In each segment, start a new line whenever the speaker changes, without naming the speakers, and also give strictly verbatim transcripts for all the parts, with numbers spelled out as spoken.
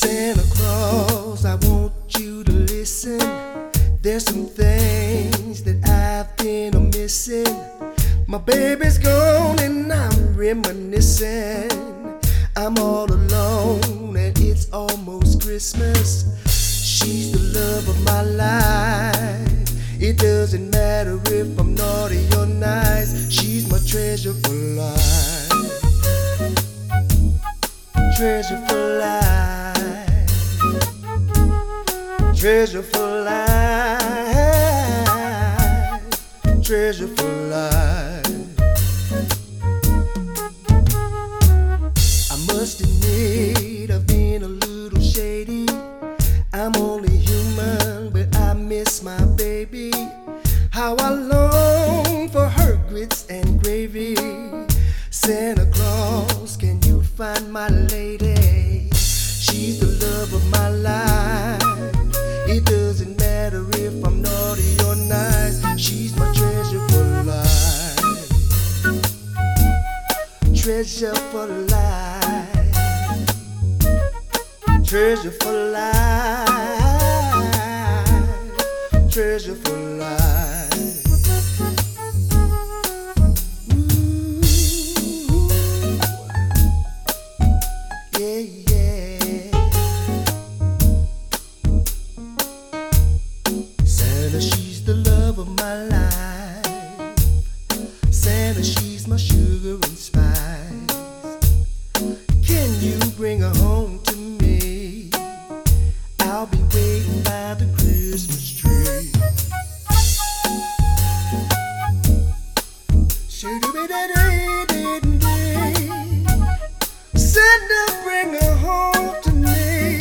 Santa Claus, I want you to listen. There's some things that I've been a missing. My baby's gone and I'm reminiscing. I'm all alone and it's almost Christmas. She's the love of my life. It doesn't matter if I'm naughty or nice. She's my treasure for life. Treasure for life. Treasure for life. Treasure for life. I must admit I've been a little shady. I'm only human, but I miss my baby. How I long for her grits and gravy. Santa Claus, can you find my lady? She's the love of my life. It doesn't matter if I'm naughty or nice. She's my treasure for life. Treasure for life. Treasure for life. Treasure for life. Ooh, yeah, yeah. Santa, she's the love of my life. Santa, she's my sugar and spice. Can you bring her home to me? I'll be waiting by the Christmas tree. Santa, bring her home to me.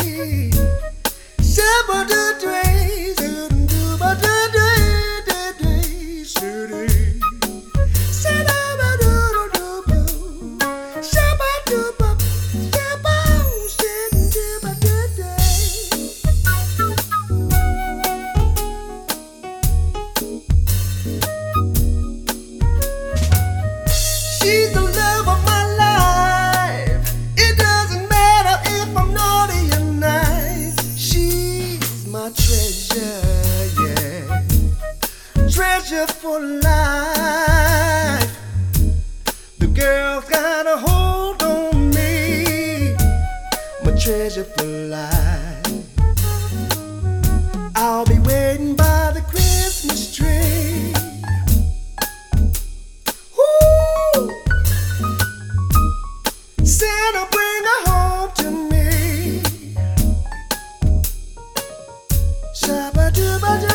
She's the love of my life. It doesn't matter if I'm naughty or nice. She's my treasure, yeah. Treasure for life. The girl's got a hold on me. My treasure for life. I'll be waiting by the Christmas tree. Santa, bring her home to me. Shabba-dubba-doo.